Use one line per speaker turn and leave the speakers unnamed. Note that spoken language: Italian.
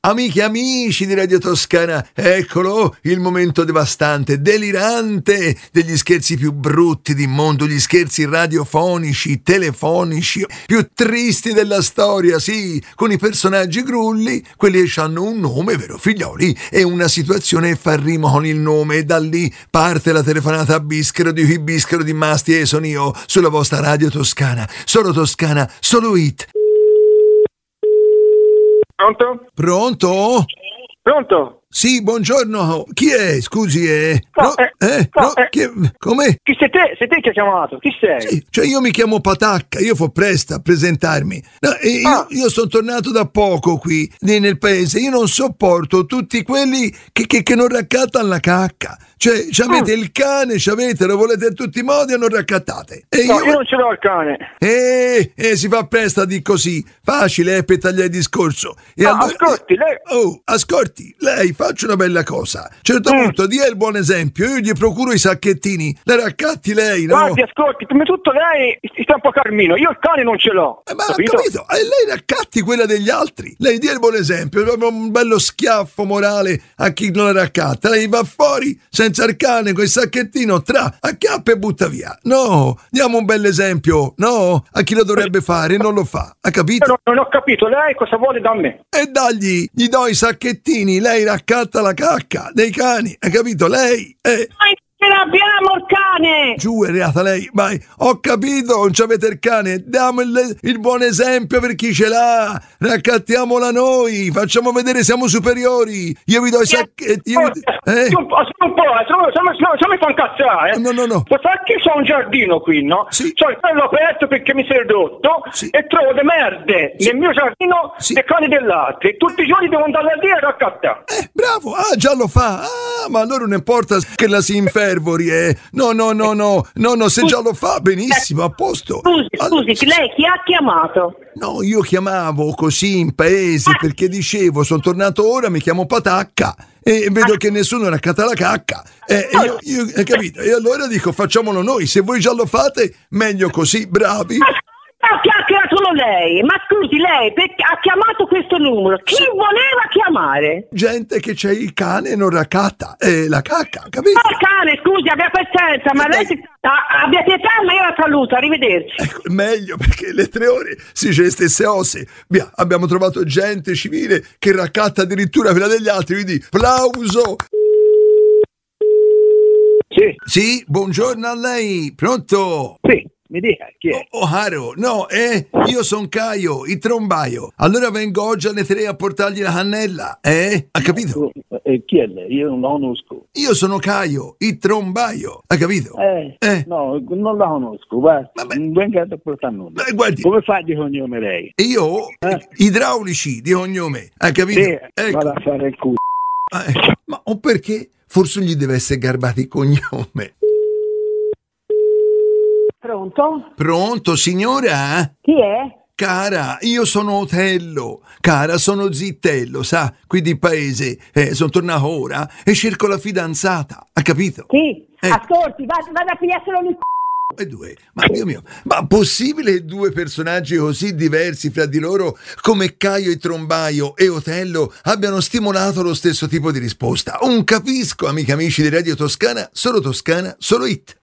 Amiche e amici di Radio Toscana, eccolo il momento devastante, delirante degli scherzi più brutti del mondo, gli scherzi radiofonici, telefonici, più tristi della storia, sì, con i personaggi grulli, quelli che hanno un nome, vero figlioli, e una situazione che fa rima con il nome, e da lì parte la telefonata a Bischero di Masti e sono io, sulla vostra Radio Toscana, solo hit.
Pronto?
Pronto?
Pronto?
Sì, buongiorno. Chi è? Scusi, Come?
Chi sei te? Sei te che hai chiamato? Chi sei?
Sì, cioè io mi chiamo Patacca, io fo presto a presentarmi. No, io sono tornato da poco qui, nel paese. Io non sopporto tutti quelli che non raccattano la cacca. Cioè, avete il cane, lo volete in tutti i modi e non raccattate. E
io non ce l'ho il cane.
Si fa presto a dire così. Facile, per tagliare il discorso. E allora,
ascolti, lei...
ascolti, lei faccia una bella cosa. A un certo punto, dia il buon esempio. Io gli procuro i sacchettini. Le raccatti lei, no?
Guardi, ascolti, prima di tutto lei sta un po' carmino. Io il cane non ce l'ho.
Ma capito? E lei raccatti quella degli altri. Lei dia il buon esempio. Proprio un bello schiaffo morale a chi non la raccatta. Lei va fuori senza il cane con il sacchettino, acchiappa e butta via. No, diamo un bel esempio. No, a chi lo dovrebbe fare non lo fa. Ha capito?
Non ho capito. Lei cosa vuole da me?
E gli do i sacchettini. Lei raccatta la cacca dei cani. Ha capito? Lei
Ce l'abbiamo il cane!
Giù è reata lei, vai, ho capito, non c'avete il cane, diamo il buon esempio per chi ce l'ha, raccattiamola noi, facciamo vedere siamo superiori, io vi do i sacchetti,
un po', mi fa incazzare,
No.
Perché c'ho un giardino qui, no?
Sì.
C'ho il bello aperto perché mi sei ridotto,
sì,
e trovo le merde nel mio giardino,
sì,
e cani dell'altro, e tutti i giorni devo andare lì a raccattare.
Bravo, già lo fa, ma allora non importa che la si infervori, no, se già lo fa, benissimo, a posto.
Scusi, lei chi ha chiamato?
No, io chiamavo così in paese perché dicevo, sono tornato ora, mi chiamo Patacca e vedo che nessuno raccatta la cacca. Io capito? E allora dico, facciamolo noi, se voi già lo fate, meglio così, bravi.
Ha chiamato lei, ma scusi, lei ha chiamato questo numero, chi voleva chiamare?
Gente che c'è il cane e non raccatta la cacca, capito?
Oh cane, scusi, abbia pazienza, ma lei abbia pietà, ma io la saluto, arrivederci.
Ecco, meglio perché le 3 ore si dice le stesse osse. Via, abbiamo trovato gente civile che raccatta addirittura quella degli altri, quindi applauso. Sì, buongiorno a lei, pronto?
Sì. Mi dica, chi è?
Haro, no, io son Caio, il trombaio. Allora vengo oggi alle 3 a portargli la cannella, ha capito?
Chi è lei? Io non la conosco.
Io sono Caio, il trombaio, ha capito?
No, non la conosco, guarda, non venga a portare nulla.
Guardi,
come fa di cognome lei?
Io? Idraulici di cognome, ha capito?
Sì,
ecco.
vado a fare il culo.
Ma o perché? Forse gli deve essere garbato il cognome. Pronto, signora?
Chi è?
Cara, io sono Otello. Cara, sono Zittello, sa? Qui di paese. Sono tornato ora e cerco la fidanzata. Ha capito?
Sì, ascolti, vado a pigliarselo nel
E due? Ma Dio mio, ma possibile che 2 personaggi così diversi fra di loro come Caio il trombaio e Otello abbiano stimolato lo stesso tipo di risposta? Non capisco, amici di Radio Toscana, solo hit.